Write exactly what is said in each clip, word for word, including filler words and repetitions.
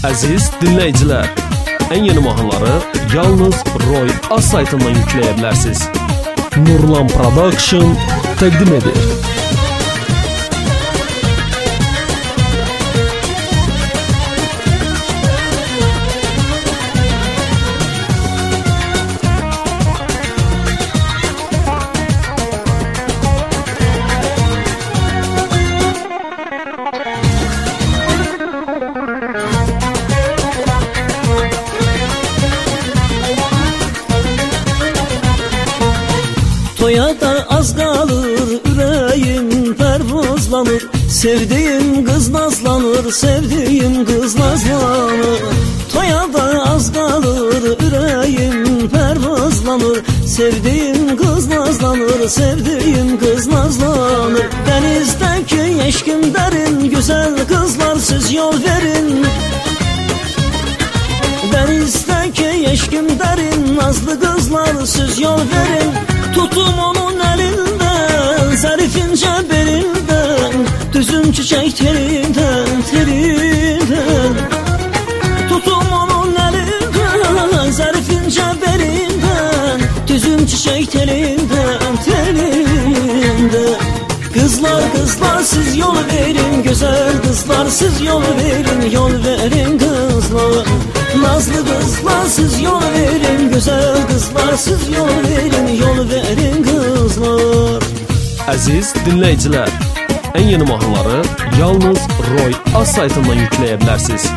Aziz dinleyiciler, en yeni mahnıları yalnız Roy A saytından yükleyebilirsiniz. Nurlan Production təqdim edir. Toya da az kalır, yüreğim pervazlanır. Sevdiğim kız nazlanır, sevdiğim kız nazlanır. Toya da az kalır, yüreğim pervazlanır. Sevdiğim kız nazlanır, sevdiğim kız nazlanır. Denizdeki eşkim derin, güzel kızlar siz yol verin. Denizdeki eşkim derin, nazlı kızlar siz yol verin. Tutum onun elinden, zarif ince belinden, düzüm çiçek telinden, telinden. Tutum onun elinden, zarif ince belinden, düzüm çiçek telinden, telinden. Kızlar kızlar siz yol verin, güzel kızlar siz yol verin, yol verin kızlar. Nazlı kızlar siz yol verin, güzel kızlar siz yol verin, yol verin kızlar. Aziz dinleyiciler, en yeni mahnıları yalnız Roy A saytından yükleyebilirsiniz.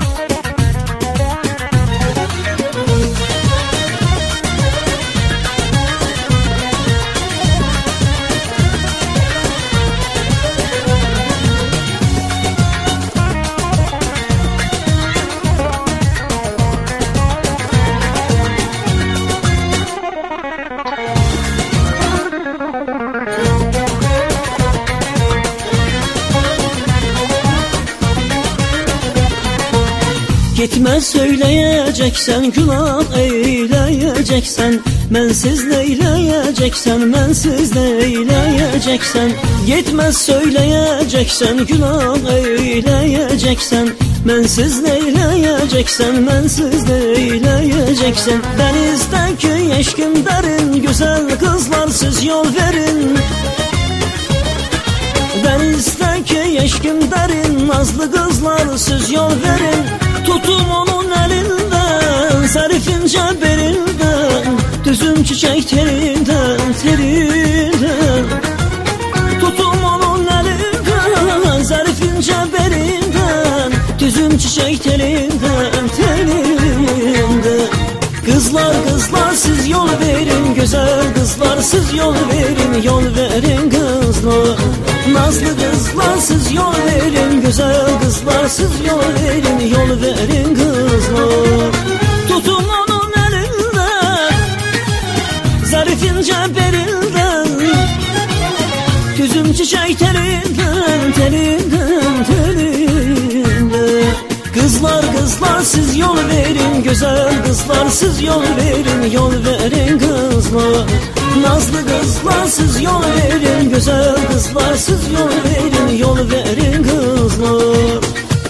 Gitme söyleyeceksen, günah eyleyeceksen, mensiz neyleyeceksen, mensiz neyleyeceksen. Gitme söyleyeceksen, günah eyleyeceksen, mensiz neyleyeceksen, mensiz neyleyeceksen. Denizdeki eşkim derin, güzel kızlar siz yol verin. Denizdeki eşkim derin, nazlı kızlar siz yol verin. Tutum onun elinden, zarif ince belinden, düzüm çiçek telinden, telinden. Tutum onun elinden, zarif ince belinden, düzüm çiçek telinden, telinden. Kızlar kızlar siz yol verin, güzel kızlar siz yol verin, yol verin kızlar. Nazlı kızlar siz yol verin, güzel kızlar siz yol verin, yol verin kızlar. Tutun onun elinden, zarif ince belinden, düzüm çiçek telinden, telinden, telinden. Kızlar kızlar siz yol verin, güzel kızlar siz yol verin, yol verin kızlar. Nazlı kızlar siz yol verin, güzel kızlar siz yol verin, yol verin kızlar.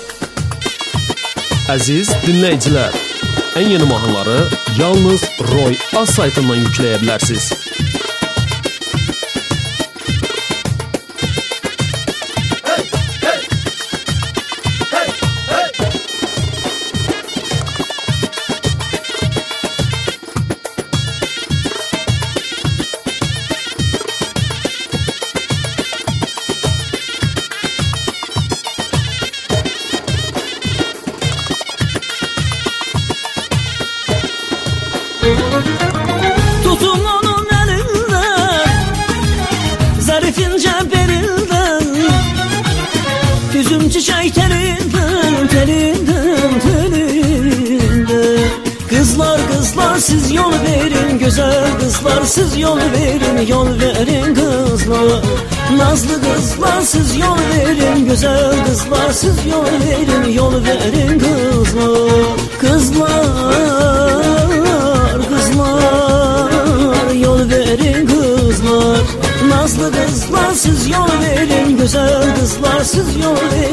Aziz dinleyiciler, en yeni mahnıları yalnız Roy A saytından yükleyebilirsiniz. Tutun onun elinden, zarif ince belinden, düzüm çiçek telinden, telinden, telinden. Kızlar kızlar siz yol verin, güzel kızlar siz yol verin, yol verin kızlar. Nazlı kızlar siz yol verin, güzel kızlar siz yol verin, yol verin kızlar. Kızlar kızlar yol verin kızlar. Nazlı kızlar siz yol verin, güzel kızlar siz yol verin.